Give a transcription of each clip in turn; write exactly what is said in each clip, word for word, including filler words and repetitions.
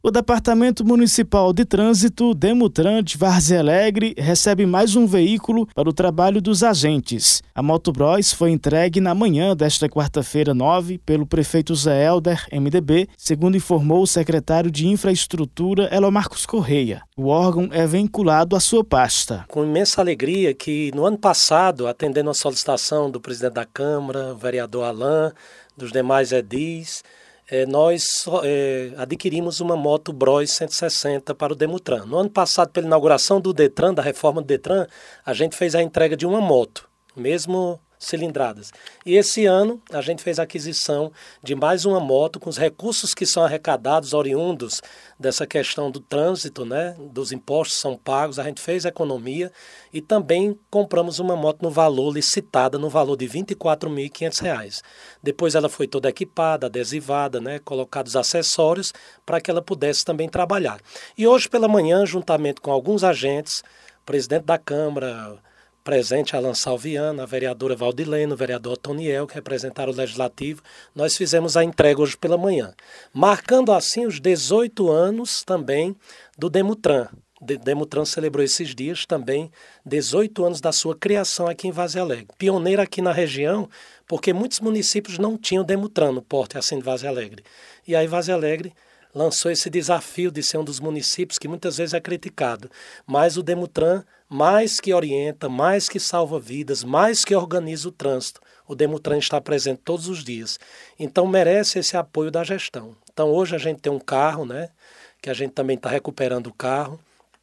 O Departamento Municipal de Trânsito, Demutran de Várzea Alegre, recebe mais um veículo para o trabalho dos agentes. A Motobros foi entregue na manhã desta quarta-feira nove pelo prefeito Zé Helder, M D B, segundo informou o secretário de Infraestrutura, Elomarcos Correia. O órgão é vinculado à sua pasta. Com imensa alegria que no ano passado, atendendo a solicitação do presidente da Câmara, o vereador Alain, dos demais edis, É, nós é, adquirimos uma moto Bros cento e sessenta para o Demutran. No ano passado, pela inauguração do Detran, da reforma do Detran, a gente fez a entrega de uma moto, mesmo cilindradas. E esse ano a gente fez a aquisição de mais uma moto com os recursos que são arrecadados, oriundos dessa questão do trânsito, né, dos impostos são pagos, a gente fez a economia e também compramos uma moto no valor licitada, no valor de vinte e quatro mil e quinhentos reais. Depois ela foi toda equipada, adesivada, né, colocados acessórios para que ela pudesse também trabalhar. E hoje pela manhã, juntamente com alguns agentes, presidente da Câmara, presente Alan Salviano, a vereadora Valdilene, o vereador Toniel, que representaram o Legislativo, nós fizemos a entrega hoje pela manhã, marcando assim os dezoito anos também do Demutran. O Demutran celebrou esses dias também dezoito anos da sua criação aqui em Várzea Alegre. Pioneira aqui na região, porque muitos municípios não tinham Demutran no porto assim de Várzea Alegre. E aí Várzea Alegre lançou esse desafio de ser um dos municípios que muitas vezes é criticado. Mas o Demutran, mais que orienta, mais que salva vidas, mais que organiza o trânsito, o Demutran está presente todos os dias. Então merece esse apoio da gestão. Então hoje a gente tem um carro, né, que a gente também está recuperando o carro.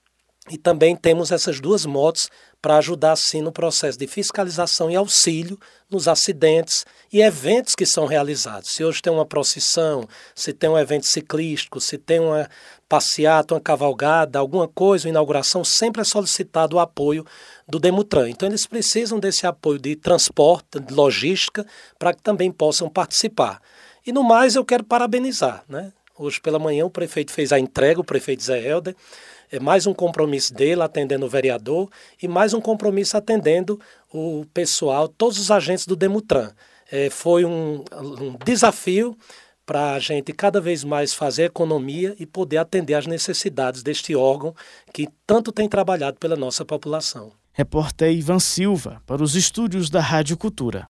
E também temos essas duas motos para ajudar, sim, no processo de fiscalização e auxílio nos acidentes e eventos que são realizados. Se hoje tem uma procissão, se tem um evento ciclístico, se tem uma passeata, uma cavalgada, alguma coisa, uma inauguração, sempre é solicitado o apoio do Demutran. Então eles precisam desse apoio de transporte, de logística, para que também possam participar. E no mais eu quero parabenizar, né? Hoje pela manhã o prefeito fez a entrega, o prefeito Zé Helder, é mais um compromisso dele atendendo o vereador e mais um compromisso atendendo o pessoal, todos os agentes do Demutran. É, foi um, um desafio para a gente cada vez mais fazer economia e poder atender às necessidades deste órgão que tanto tem trabalhado pela nossa população. Repórter Ivan Silva, para os estúdios da Rádio Cultura.